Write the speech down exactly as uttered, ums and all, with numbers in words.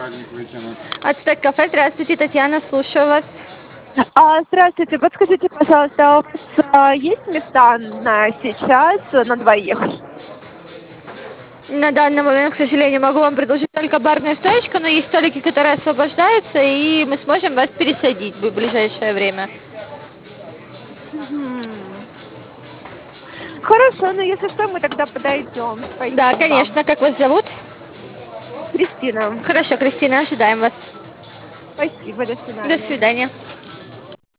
стаканник вытянуть. Ацтек кафе, здравствуйте, Татьяна, слушаю вас. А, здравствуйте, подскажите, пожалуйста, а у вас а, есть места на сейчас на двоих? На данный момент, к сожалению, могу вам предложить только барную стоечку, но есть столики, которые освобождаются, и мы сможем вас пересадить в ближайшее время. Мгм. Хорошо, ну если что, мы тогда подойдем. Спасибо. Да, конечно. Как вас зовут? Кристина. Хорошо, Кристина, ожидаем вас. Спасибо, до свидания. До свидания.